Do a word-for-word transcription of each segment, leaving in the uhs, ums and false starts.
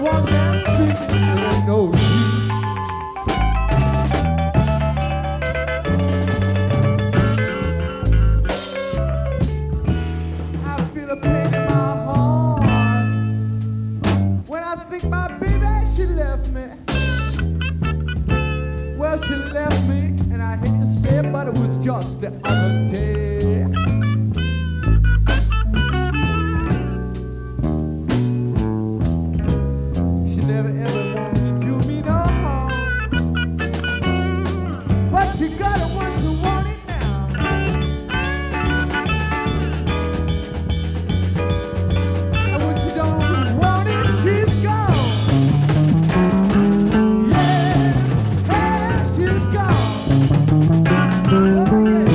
one man thinking it ain't no use. I feel a pain in my heart when I think my baby, she left me. Well, she left me, and I hate to say it, but it was just the other day. She never ever wanted to do me no harm, but she got it once she want it now. And when she don't want it, she's gone. Yeah, hey, she's gone. Oh yeah.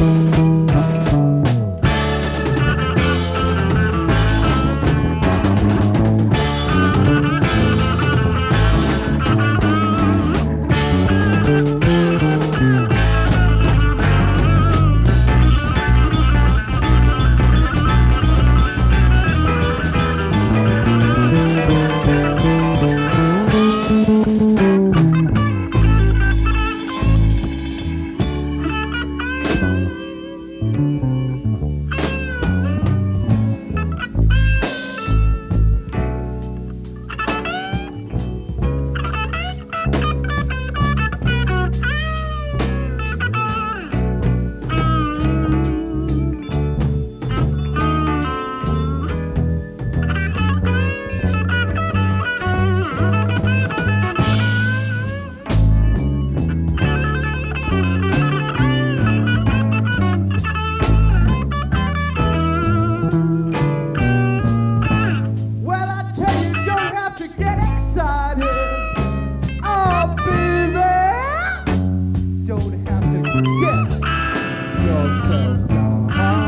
Well, I tell you, don't have to get excited. Oh, baby, don't have to get yourself down.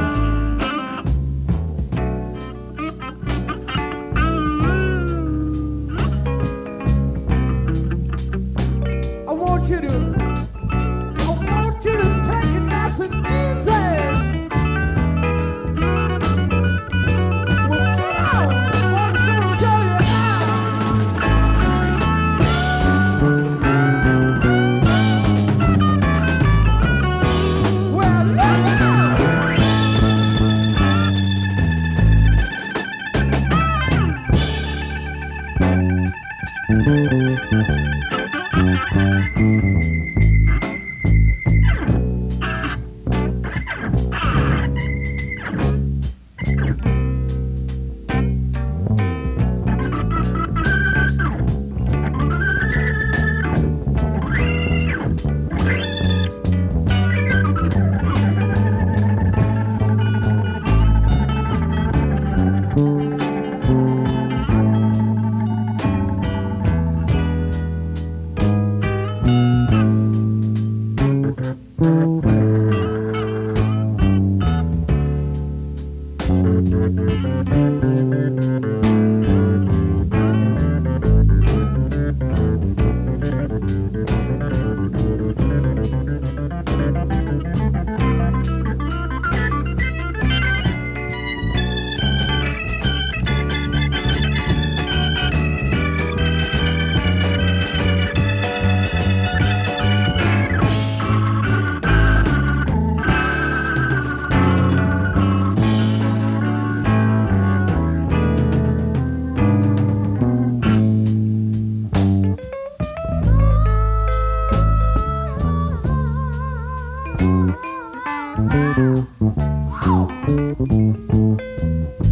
I want you to, I want you to take it nice and easy. Well, come on, I'm gonna show you how. Well, look out! Oh.